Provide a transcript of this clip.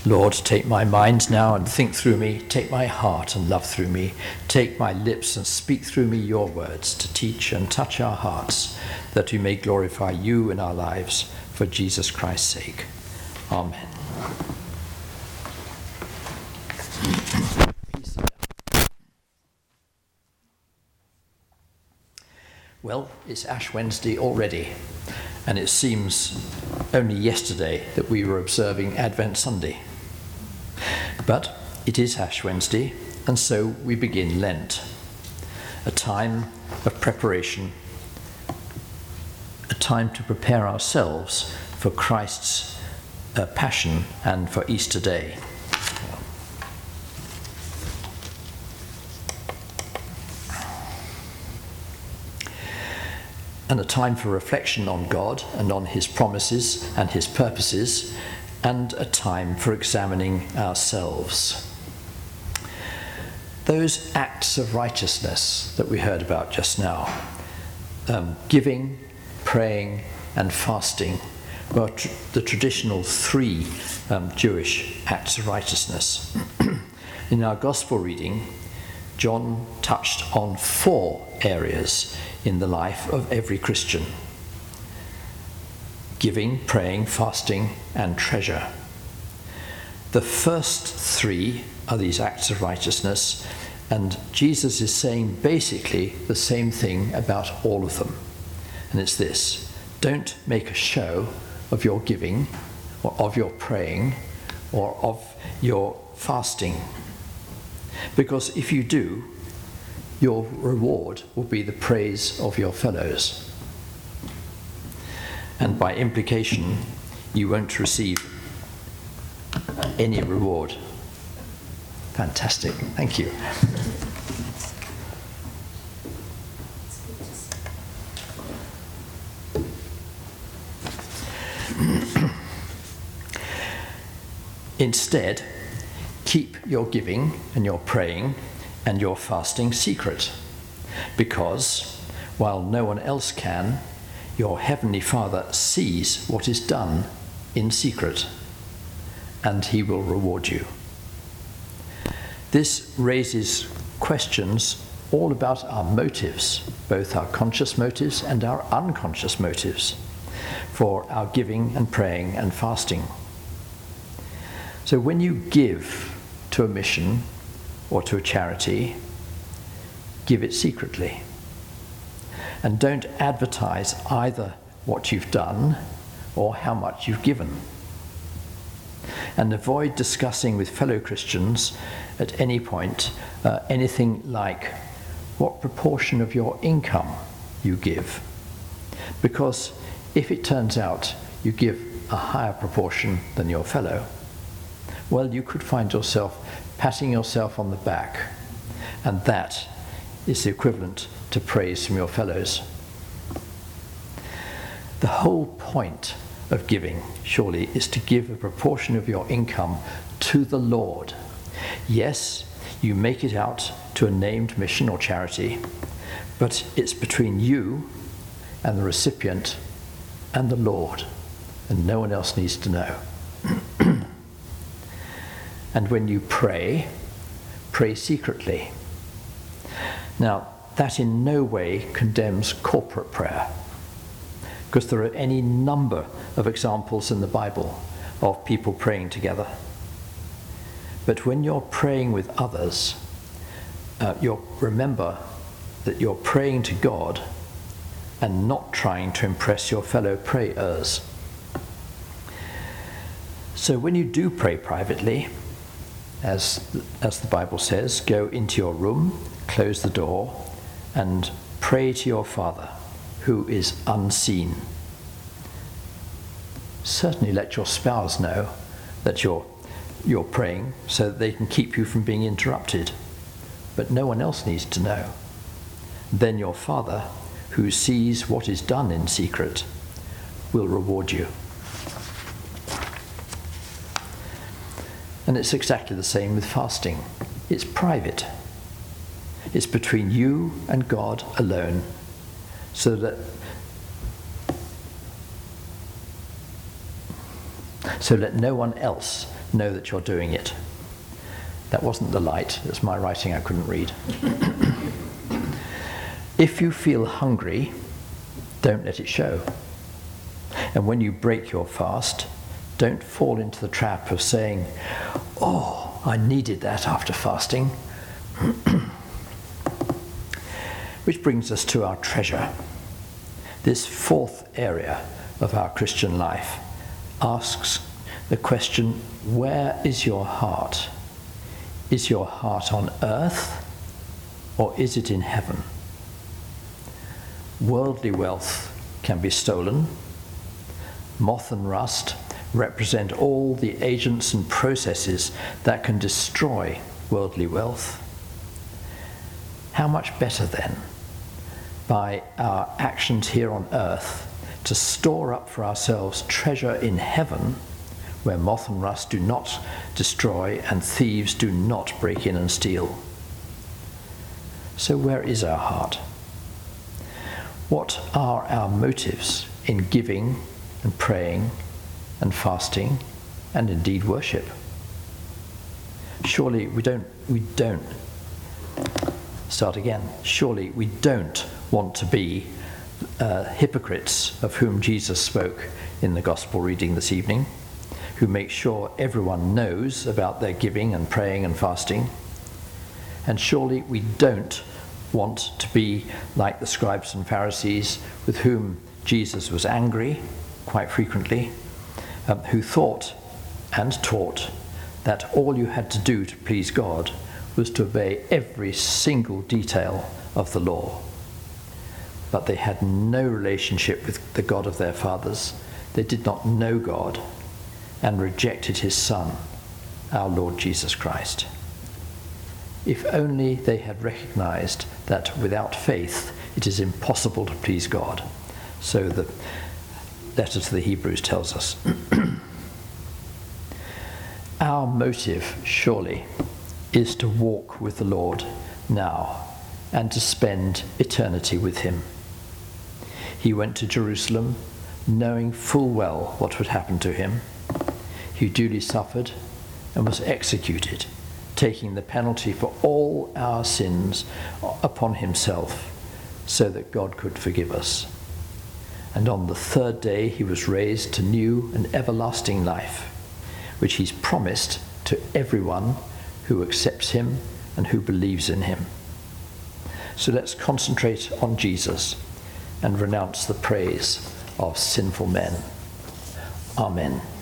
Lord, take my mind now and think through me. Take my heart and love through me. Take my lips and speak through me your words to teach and touch our hearts, that we may glorify you in our lives for Jesus Christ's sake. Amen. Well, it's Ash Wednesday already, and it seems only yesterday that we were observing Advent Sunday. But it is Ash Wednesday, and so we begin Lent, a time of preparation, a time to prepare ourselves for Christ's passion and for Easter Day. And a time for reflection on God and on his promises and his purposes, and a time for examining ourselves. Those acts of righteousness that we heard about just now, giving, praying, and fasting, were the traditional three Jewish acts of righteousness. In our Gospel reading, John touched on 4 areas in the life of every Christian: giving, praying, fasting, and treasure. The first 3 are these acts of righteousness, and Jesus is saying basically the same thing about all of them. And it's this: don't make a show of your giving, or of your praying, or of your fasting. Because if you do, your reward will be the praise of your fellows. And by implication, you won't receive any reward. Fantastic, thank you. Instead, keep your giving and your praying and your fasting secret, because while no one else can, your Heavenly Father sees what is done in secret, and he will reward you. This raises questions all about our motives, both our conscious motives and our unconscious motives, for our giving and praying and fasting. So when you give to a mission or to a charity, give it secretly. And don't advertise either what you've done or how much you've given. And avoid discussing with fellow Christians at any point anything like what proportion of your income you give. Because if it turns out you give a higher proportion than your fellow, well, you could find yourself patting yourself on the back, and that is the equivalent to praise from your fellows. The whole point of giving, surely, is to give a proportion of your income to the Lord. Yes, you make it out to a named mission or charity, but it's between you and the recipient and the Lord, and no one else needs to know. And when you pray, pray secretly. Now, that in no way condemns corporate prayer, because there are any number of examples in the Bible of people praying together. But when you're praying with others, remember that you're praying to God and not trying to impress your fellow prayers. So when you do pray privately, as the Bible says, go into your room, close the door, and pray to your Father, who is unseen. Certainly let your spouse know that you're praying, so that they can keep you from being interrupted. But no one else needs to know. Then your Father, who sees what is done in secret, will reward you. And it's exactly the same with fasting. It's private. It's between you and God alone, so let no one else know that you're doing it. That wasn't the light, it's my writing I couldn't read. If you feel hungry, don't let it show. And when you break your fast, don't fall into the trap of saying, "Oh, I needed that after fasting." Which brings us to our treasure. This fourth area of our Christian life asks the question, where is your heart? Is your heart on earth, or is it in heaven? Worldly wealth can be stolen. Moth and rust represent all the agents and processes that can destroy worldly wealth. How much better then, by our actions here on earth, to store up for ourselves treasure in heaven, where moth and rust do not destroy and thieves do not break in and steal. So where is our heart? What are our motives in giving and praying and fasting and indeed worship? Surely we don't want to be hypocrites of whom Jesus spoke in the gospel reading this evening, who make sure everyone knows about their giving and praying and fasting. And surely we don't want to be like the scribes and Pharisees with whom Jesus was angry quite frequently, who thought and taught that all you had to do to please God was to obey every single detail of the law. But they had no relationship with the God of their fathers. They did not know God and rejected his Son, our Lord Jesus Christ. If only they had recognized that without faith it is impossible to please God. So the letter to the Hebrews tells us. Our motive, surely, is to walk with the Lord now and to spend eternity with him. He went to Jerusalem knowing full well what would happen to him. He duly suffered and was executed, taking the penalty for all our sins upon himself, so that God could forgive us. And on the third day he was raised to new and everlasting life, which he's promised to everyone who accepts him and who believes in him. So let's concentrate on Jesus and renounce the praise of sinful men. Amen.